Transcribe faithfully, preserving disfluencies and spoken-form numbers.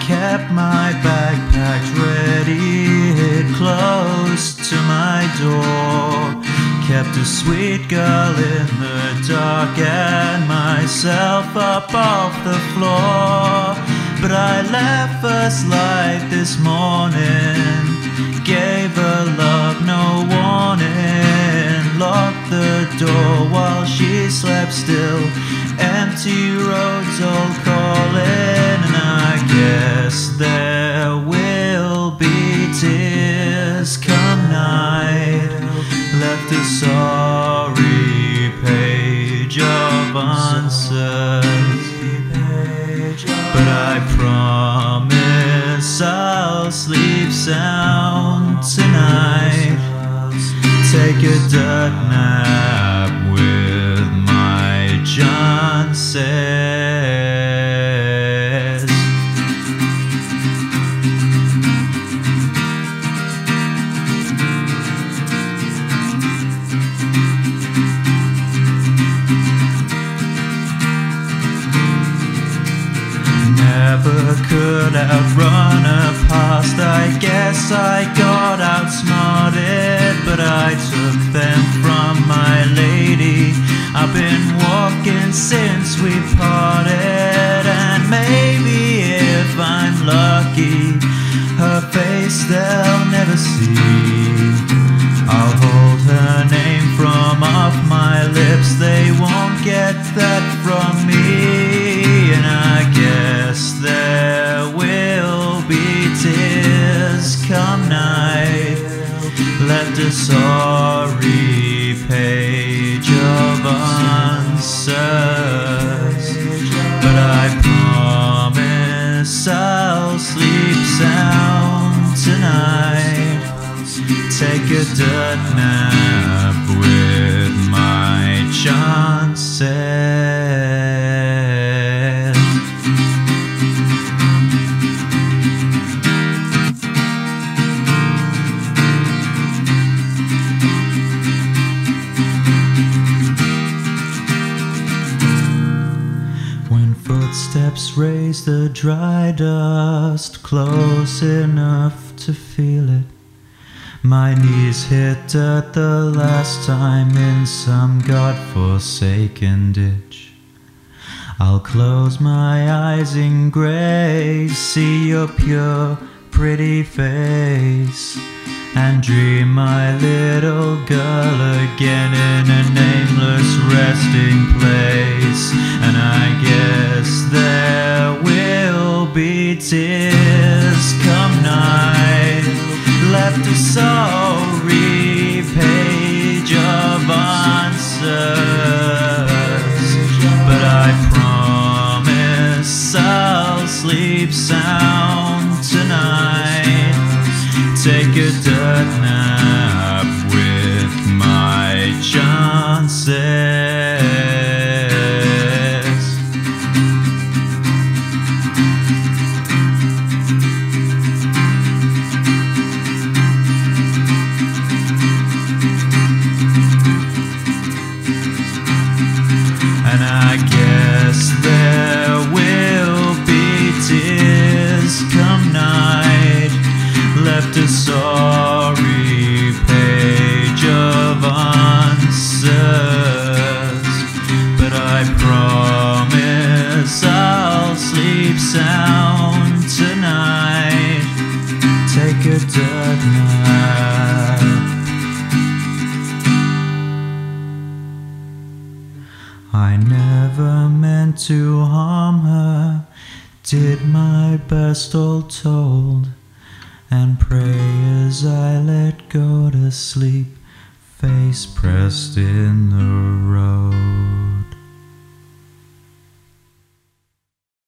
kept my backpack ready, hid close to my door. Kept a sweet girl in the dark and myself up off the floor. But I left first light this morning, gave her love no warning. Locked the door while she slept still, empty roads all calling. And I guess there will be tears come night. Left a sorry page of answers, but I promise I'll sleep sound tonight. Take a dirt nap with my chances. Never could outrun her past. I guess I got outsmarted, but I took them from my lady. I've been walking since we parted, and maybe if I'm lucky, her face they'll never see. I'll hold her name from off my lips, they won't get that from me. And I guess there will be tears come night. Left a sorry page of answers, but I promise I'll sleep sound tonight. Take a dirt nap with my chances. When footsteps raise the dry dust close enough to feel it, my knees hit dirt the last time in some God-forsaken ditch. I'll close my eyes in grace, see your pure, pretty face, and dream my little girl again in a nameless resting place. And I guess there will be tears come night. Left a sorry page of answers, but I promise I'll sleep sound tonight. Take a dirt nap with my chances. And I guess there will be tears come night. Left a sorry page of answers, but I promise I'll sleep sound tonight. Take a dirt nap. I never meant to harm her, did my best all told, and pray as I let go to sleep, face pressed in the road.